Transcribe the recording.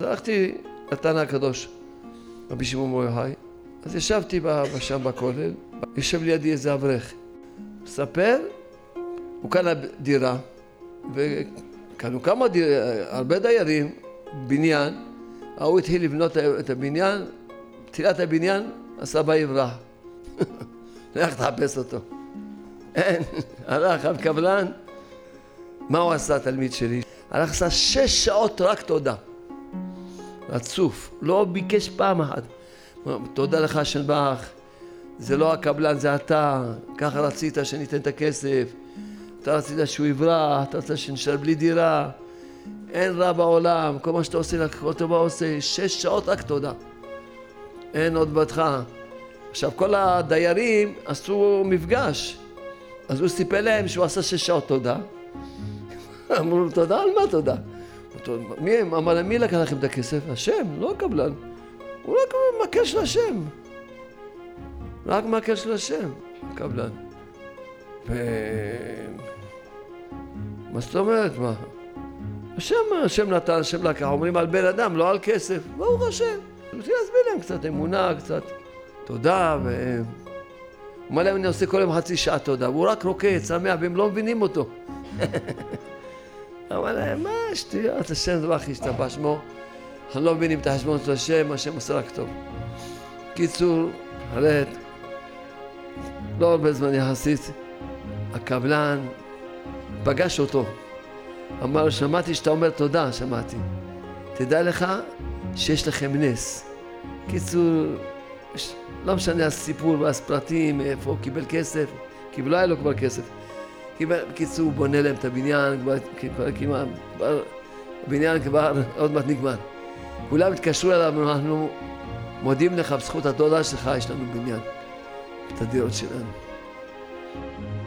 הלכתי לתנא הקדוש, רבי שמעון בר יוחאי, אז ישבתי שם בכולל, יושב לידי איזה אברך, מספר, הוא קנה דירה, וקנו הרבה דיירים, בניין, הוא התחיל לבנות את הבניין, תחילת הבניין, הסבא יברח. הלך תחפש אותו. אין, הלך הקבלן, מה הוא עשה התלמיד שלי? הלך עשה 6 שעות רק תודה. רצוף, לא ביקש פעם אחת. תודה לך שנבח, זה לא הקבלן, זה אתה, ככה רצית שניתן את הכסף, אתה רצית שהוא יברח, אתה רצית שנשאר בלי דירה, אין רע בעולם, כל מה שאתה עושה, כל טובה עושה, 6 שעות רק תודה. אין עוד בתך. עכשיו כל הדיירים עשו מפגש, אז הוא סיפר להם שהוא עשה 6 שעות תודה. אמרו לו תודה? על מה תודה? מי? אמר, מי לקח לכם את הכסף? השם, לא הקבלן. הוא רק מקל של השם. רק מקל של השם, הקבלן. מה זאת אומרת? מה? השם נתן, השם לקח. אומרים על בן אדם, לא על כסף. ברוך השם. רוצים להסביר להם קצת אמונה, קצת תודה. הוא אומר להם, אני עושה כל יום חצי שעה תודה. והוא רק רוקד, שמח, והם לא מבינים אותו. אמר להם, מה שטויות, השם זבח ישתבח שמו. אנחנו לא מבינים את החשבון של השם, השם עושה רק טוב. קיצור, הרי לא הרבה זמן יחסית, הקבלן פגש אותו. אמר, שמעתי שאתה אומר תודה, שמעתי. תדע לך שיש לכם נס. קיצור, לא משנה הסיפור והספרטים, איפה הוא קיבל כסף, כי לא היה לו כבר כסף. בקיצור, הוא בונה להם את הבניין, הבניין כבר עוד מעט נגמר. כולם התקשרו אליו, אנחנו מודים לך בזכות התודה שלך, יש לנו בניין, את הדירות שלנו.